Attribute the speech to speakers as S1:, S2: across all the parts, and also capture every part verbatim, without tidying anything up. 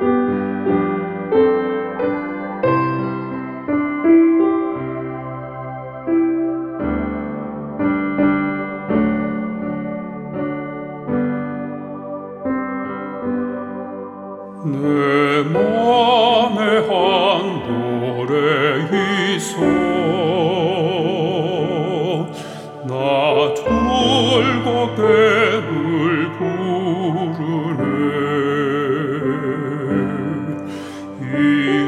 S1: 내 맘에 한 노래 있어 나 즐겁게 부르네 이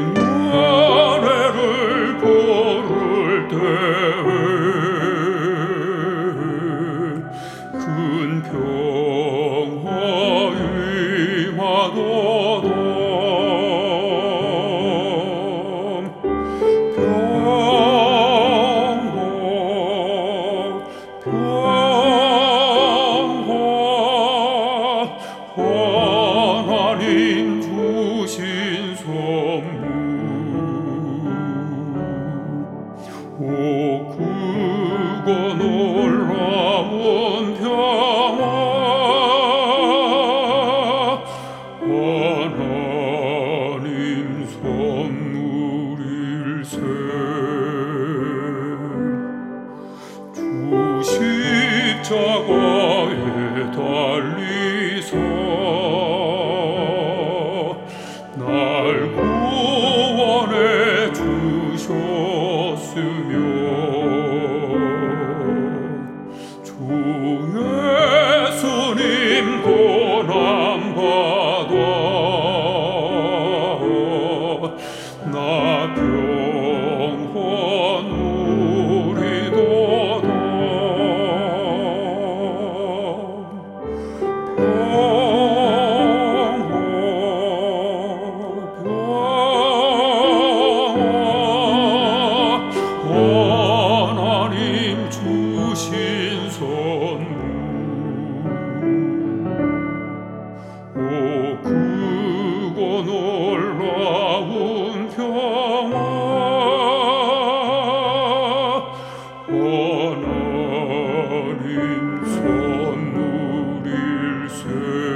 S1: 노래를 부를 때에 큰 평화 임하도다 하나님 주신 선물 오 그거 놀라운 평화 하나님 선물일세 주 십자가에 달리사 날 구원해 주셨으며 주 예수님 고난받아 나 평화 누리도다 하나님 주신 선물 오 그거 놀라운 평화 하나님 선물일세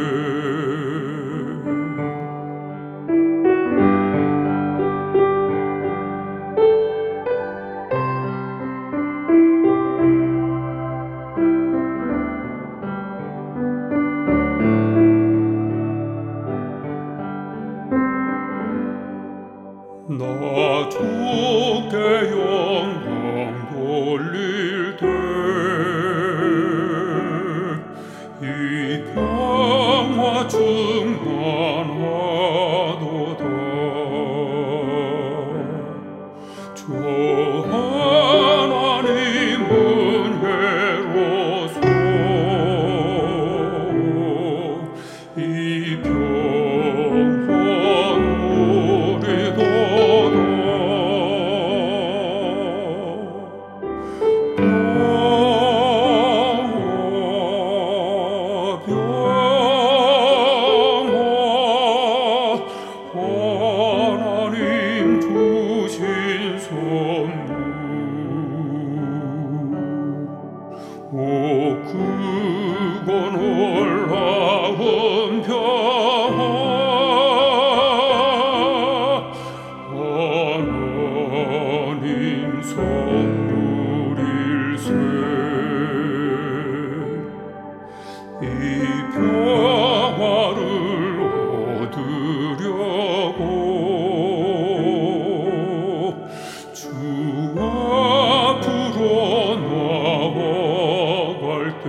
S1: 나 주께 영광 돌릴 때 이 평화 충만하도다 주 하나님은 은혜로소 이 평화 하나님 주신 선물 오 그거 놀라운 평화 하나님 선물일세 이 평화를 얻으려고 주 앞으로 나아갈 때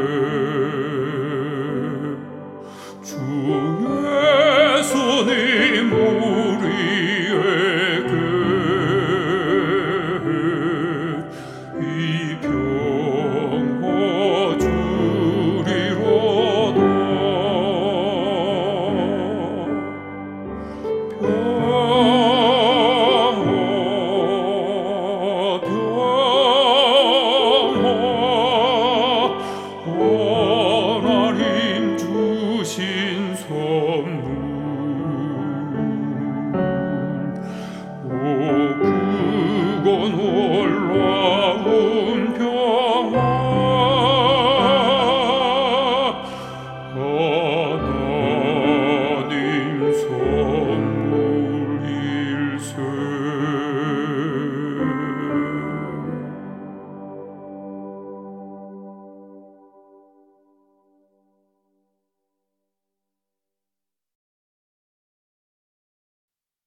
S1: 주 예수님 우리에게 이 평화 주리로다 하나님 주신 선물